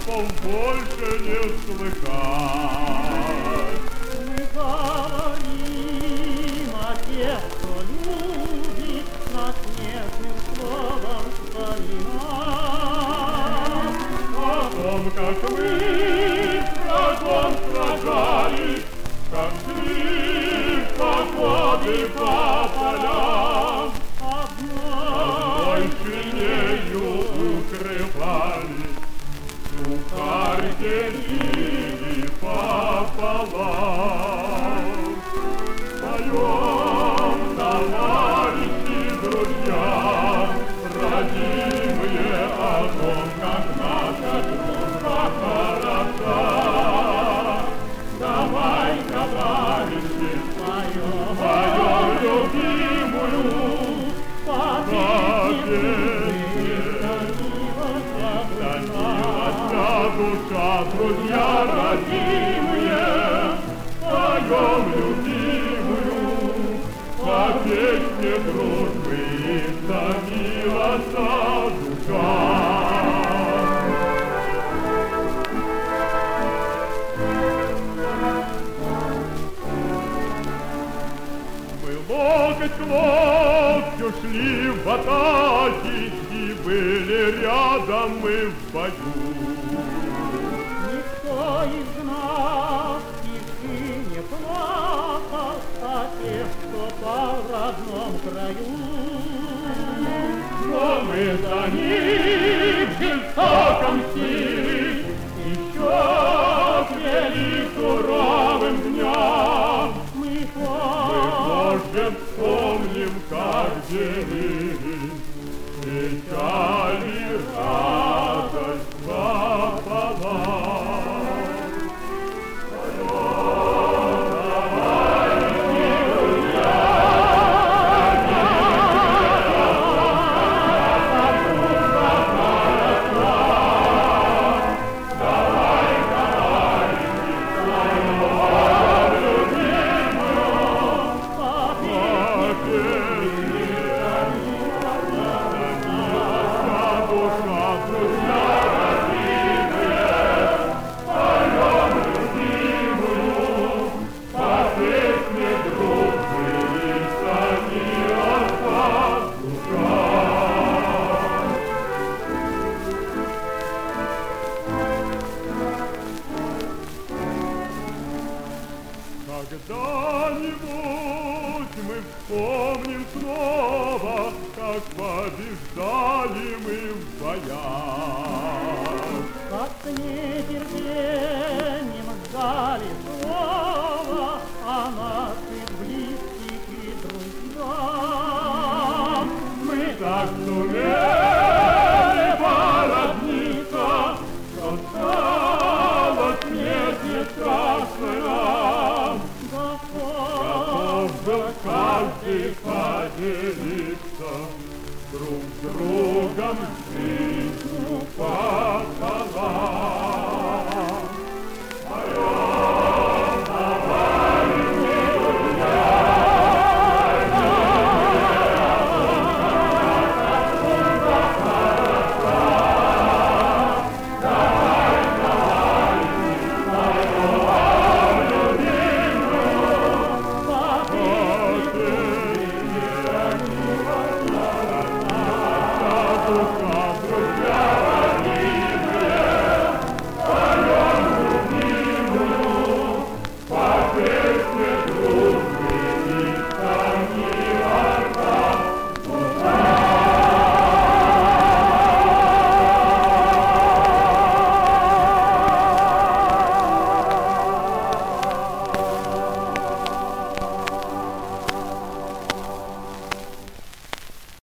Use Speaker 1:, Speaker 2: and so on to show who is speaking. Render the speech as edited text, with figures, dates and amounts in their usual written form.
Speaker 1: слов больше не слыхать.
Speaker 2: Мы говорим о тех, кто любит нас нежным словом вспоминать.
Speaker 1: О том, как мы с врагом сражались, как шли походы по полям, одной шинелью укрывались, сухарь делили пополам. Поем, товарищи, друзья, родимые, о том, как наша дружба хороша. Давай, товарищи, поем любимую душа, друзья родимые, поем любимую по песне дружбы истомилась душа. Мы локоть к локтю шли в атаке и были рядом мы в бою.
Speaker 2: Никто из нас тихи не плакал о тех, кто по родном краю.
Speaker 1: Но мы за них жестоко мстили, еще пели суровым дням. Мы позже вспомним, как делили печаль и радость пополам. Когда-нибудь мы вспомним снова, как побеждали мы в боях.
Speaker 2: Как снег